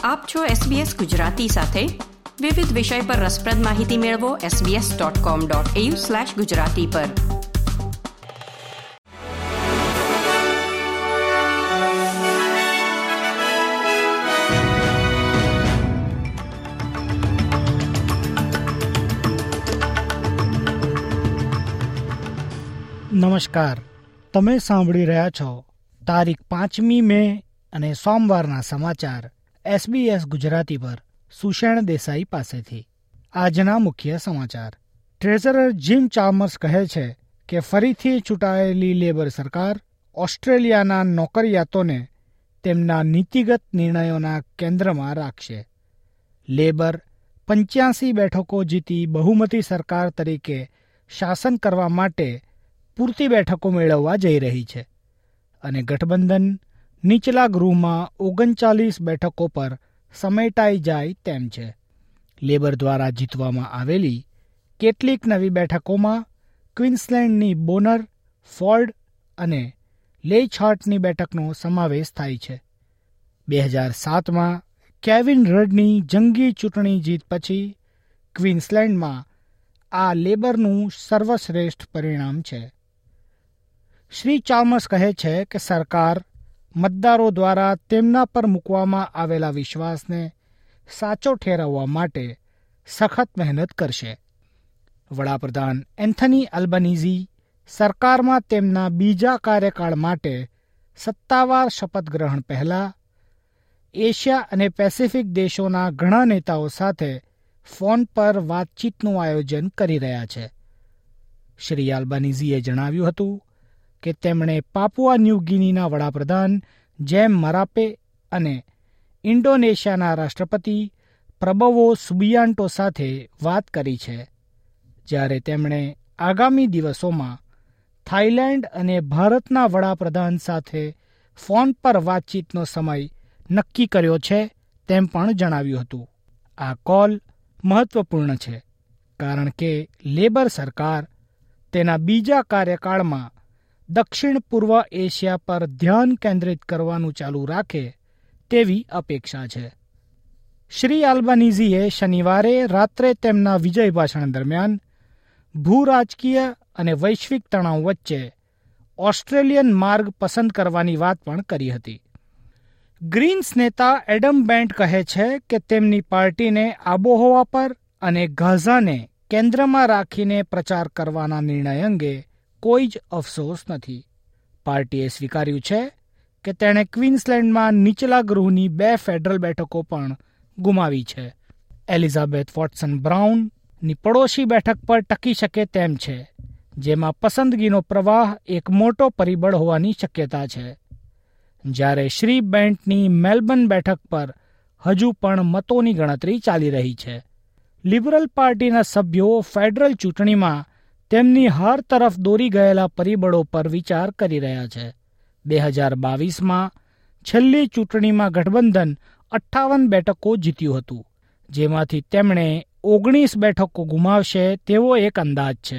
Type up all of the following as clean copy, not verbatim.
આપ છો SBS ગુજરાતી સાથે. વિવિધ વિષય પર રસપ્રદ માહિતી મેળવો sbs.com.au/gujarati પર. નમસ્કાર, તમે સાંભળી રહ્યા છો તારીખ 5મી મે અને સોમવારના સમાચાર SBS ગુજરાતી પર સુષેણ દેસાઈ પાસેથી. આજના મુખ્ય સમાચાર. ટ્રેઝરર જીમ ચાર્મર્સ કહે છે કે ફરીથી ચૂંટાયેલી લેબર સરકાર ઓસ્ટ્રેલિયાના નોકરિયાતોને તેમના નીતિગત નિર્ણયોના કેન્દ્રમાં રાખશે. લેબર 85 બેઠકો જીતી બહુમતી સરકાર તરીકે શાસન કરવા માટે પૂરતી બેઠકો મેળવવા જઈ રહી છે અને ગઠબંધન નીચલા ગૃહમાં 39 બેઠકો પર સમેટાઈ જાય તેમ છે. લેબર દ્વારા જીતવામાં આવેલી કેટલીક નવી બેઠકોમાં ક્વીન્સલેન્ડની બોનર, ફોર્ડ અને લેઇચહાર્ટની બેઠકનો સમાવેશ થાય છે. 2007માં કેવિન રડની જંગી ચૂંટણી જીત પછી ક્વીન્સલેન્ડમાં આ લેબરનું સર્વશ્રેષ્ઠ પરિણામ છે. શ્રી ચાર્મર્સ કહે છે કે સરકાર મતદારો દ્વારા તેમના પર મૂકવામાં આવેલા વિશ્વાસને સાચો ઠેરવવા માટે સખત મહેનત કરશે. વડાપ્રધાન એન્થની અલ્બનીઝી સરકારમાં તેમના બીજા કાર્યકાળ માટે સત્તાવાર શપથ ગ્રહણ પહેલા એશિયા અને પેસિફિક દેશોના ઘણા નેતાઓ સાથે ફોન પર વાતચીતનું આયોજન કરી રહ્યા છે. શ્રી અલ્બનીઝીએ જણાવ્યું હતું કે તેમણે પાપુઆ ન્યૂ ગિનીના વડાપ્રધાન જેમ મરાપે અને ઇન્ડોનેશિયાના રાષ્ટ્રપતિ પ્રબોવો સુબિયાન્ટો સાથે વાત કરી છે, જ્યારે તેમણે આગામી દિવસોમાં થાઇલેન્ડ અને ભારતના વડાપ્રધાન સાથે ફોન પર વાતચીતનો સમય નક્કી કર્યો છે તેમ પણ જણાવ્યું હતું. આ કોલ મહત્વપૂર્ણ છે કારણ કે લેબર સરકાર તેના બીજા કાર્યકાળમાં દક્ષિણ પૂર્વ એશિયા પર ધ્યાન કેન્દ્રિત કરવાનું ચાલુ રાખે તેવી અપેક્ષા છે. શ્રી અલ્બનીઝીએ શનિવારે રાત્રે તેમના વિજય ભાષણ દરમિયાન ભૂરાજકીય અને વૈશ્વિક તણાવ વચ્ચે ઓસ્ટ્રેલિયન માર્ગ પસંદ કરવાની વાત પણ કરી હતી. ગ્રીન્સ નેતા એડમ બેન્ટ કહે છે કે તેમની પાર્ટીને આબોહવા પર અને ગાઝાને કેન્દ્રમાં રાખીને પ્રચાર કરવાના નિર્ણય અંગે કોઈ જ અફસોસ નથી. પાર્ટીએ સ્વીકાર્યું છે કે તેણે ક્વીન્સલેન્ડમાં નીચલા ગૃહની 2 ફેડરલ બેઠકો પણ ગુમાવી છે. એલિઝાબેથ વોટસન બ્રાઉનની પડોશી બેઠક પર ટકી શકે તેમ છે, જેમાં પસંદગીનો પ્રવાહ એક મોટો પરિબળ હોવાની શક્યતા છે, જ્યારે શ્રી બેન્ટની મેલબર્ન બેઠક પર હજુ પણ મતોની ગણતરી ચાલી રહી છે. લિબરલ પાર્ટીના સભ્યો ફેડરલ ચૂંટણીમાં તેમની હાર તરફ દોરી ગયેલા પરિબળો પર વિચાર કરી રહ્યા છે. 2022માં છેલ્લી ચૂંટણીમાં ગઠબંધન 58 બેઠકો જીત્યું હતું, જેમાંથી તેમણે 19 બેઠકો ગુમાવશે તેવો એક અંદાજ છે.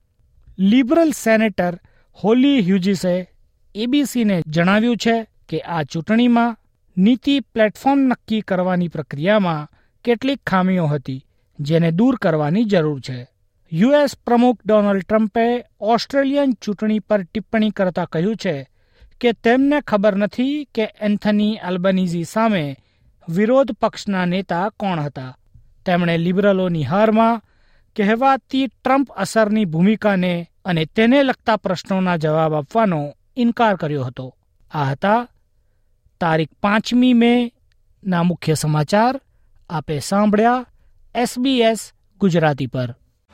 લિબરલ સેનેટર હોલી હ્યુજીસે એબીસીને જણાવ્યું છે કે આ ચૂંટણીમાં નીતિ પ્લેટફોર્મ નક્કી કરવાની પ્રક્રિયામાં કેટલીક ખામીઓ હતી જેને દૂર કરવાની જરૂર છે. યુએસ પ્રમુખ ડોનાલ્ડ ટ્રમ્પે ઓસ્ટ્રેલિયન ચૂંટણી પર ટિપ્પણી કરતા કહ્યું છે કે તેમને ખબર નથી કે એન્થની અલ્બનીઝી સામે વિરોધ પક્ષના નેતા કોણ હતા. તેમણે લિબરલોની હારમાં કહેવાતી ટ્રમ્પ અસરની ભૂમિકાને અને તેને લગતા પ્રશ્નોના જવાબ આપવાનો ઇનકાર કર્યો હતો. આ હતા તારીખ 5મી મે ના મુખ્ય સમાચાર. આપે સાંભળ્યા SBS ગુજરાતી પર.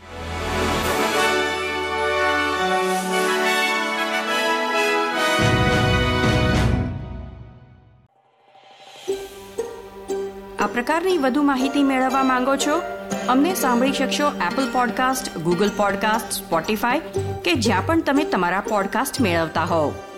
આ પ્રકારની વધુ માહિતી મેળવવા માંગો છો? અમને સાંભળી શકશો Apple podcast, Google podcast, Spotify કે જ્યાં પણ તમે તમારા પોડકાસ્ટ મેળવતા હોવ.